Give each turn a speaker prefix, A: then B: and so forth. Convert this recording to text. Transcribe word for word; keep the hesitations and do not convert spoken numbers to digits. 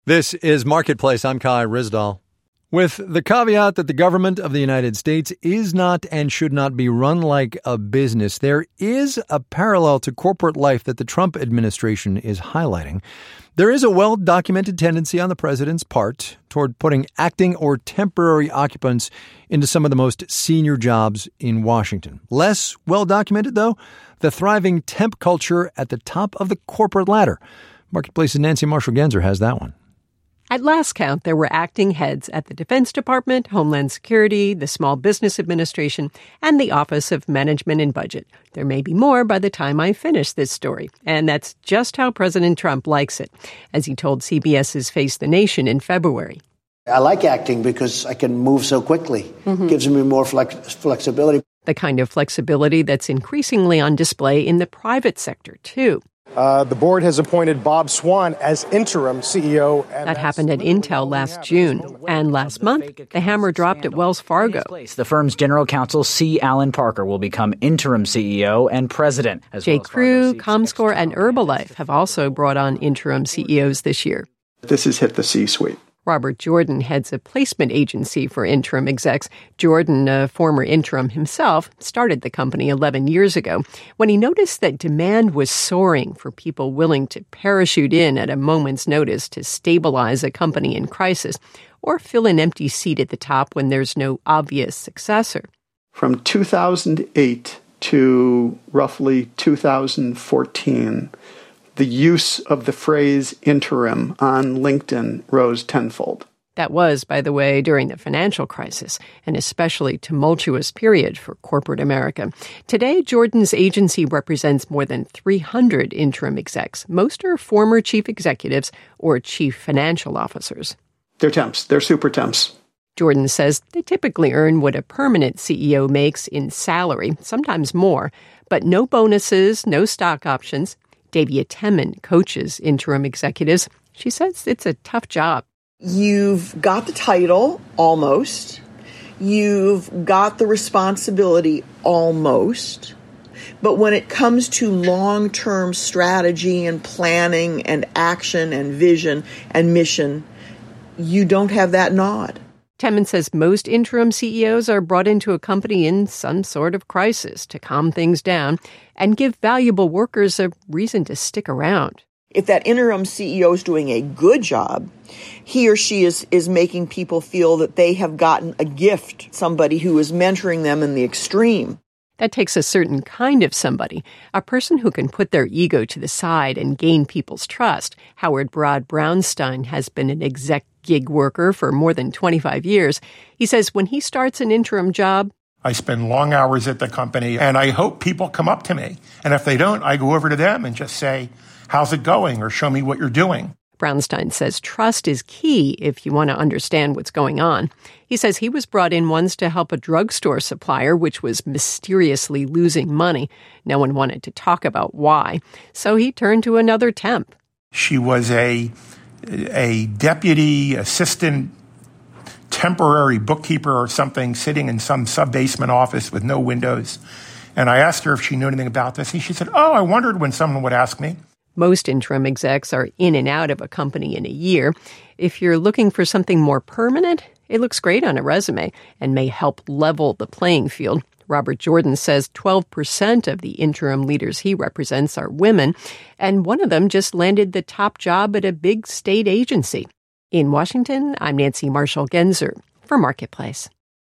A: This is Marketplace. I'm Kai Rizdal. With the caveat that the government of the United States is not and should not be run like a business, there is a parallel to corporate life that the Trump administration is highlighting. There is a well-documented tendency on the president's part toward putting acting or temporary occupants into some of the most senior jobs in Washington. Less well-documented, though, the thriving temp culture at the top of the corporate ladder. Marketplace's Nancy Marshall-Genzer has that one.
B: At last count, there were acting heads at the Defense Department, Homeland Security, the Small Business Administration, and the Office of Management and Budget. There may be more by the time I finish this story. And that's just how President Trump likes it, as he told CBS's Face the Nation in February.
C: I like acting because I can move so quickly. Mm-hmm. It gives me more flex- flexibility.
B: The kind of flexibility that's increasingly on display in the private sector, too.
D: Uh, the board has appointed Bob Swan as interim C E O.
B: That happened at Intel last June. And last month, the hammer dropped at Wells Fargo.
E: The firm's general counsel, C. Alan Parker, will become interim C E O and president.
B: J. Crew, Comscore, and Herbalife have also brought on interim C E Os this year.
F: This has hit the C-suite.
B: Robert Jordan heads a placement agency for interim execs. Jordan, a former interim himself, started the company eleven years ago when he noticed that demand was soaring for people willing to parachute in at a moment's notice to stabilize a company in crisis or fill an empty seat at the top when there's no obvious successor.
F: From two thousand eight to roughly two thousand fourteen, the use of the phrase interim on LinkedIn rose tenfold.
B: That was, by the way, during the financial crisis, an especially tumultuous period for corporate America. Today, Jordan's agency represents more than three hundred interim execs. Most are former chief executives or chief financial officers.
F: They're temps. They're super temps.
B: Jordan says they typically earn what a permanent C E O makes in salary, sometimes more, but no bonuses, no stock options. Davia Temin coaches interim executives. She says it's a tough job.
G: You've got the title, almost. You've got the responsibility, almost. But when it comes to long-term strategy and planning and action and vision and mission, you don't have that nod.
B: Temin says most interim C E Os are brought into a company in some sort of crisis to calm things down and give valuable workers a reason to stick around.
G: If that interim C E O is doing a good job, he or she is, is making people feel that they have gotten a gift, somebody who is mentoring them in the extreme.
B: That takes a certain kind of somebody, a person who can put their ego to the side and gain people's trust. Howard Broad Brownstein has been an exec gig worker for more than twenty-five years. He says when he starts an interim job,
H: I spend long hours at the company, and I hope people come up to me. And if they don't, I go over to them and just say, how's it going? Or show me what you're doing.
B: Brownstein says trust is key if you want to understand what's going on. He says he was brought in once to help a drugstore supplier, which was mysteriously losing money. No one wanted to talk about why. So he turned to another temp.
H: She was a a deputy assistant temporary bookkeeper or something sitting in some sub-basement office with no windows. And I asked her if she knew anything about this. And she said, oh, I wondered when someone would ask me.
B: Most interim execs are in and out of a company in a year. If you're looking for something more permanent, it looks great on a resume and may help level the playing field. Robert Jordan says twelve percent of the interim leaders he represents are women, and one of them just landed the top job at a big state agency. In Washington, I'm Nancy Marshall-Genzer for Marketplace.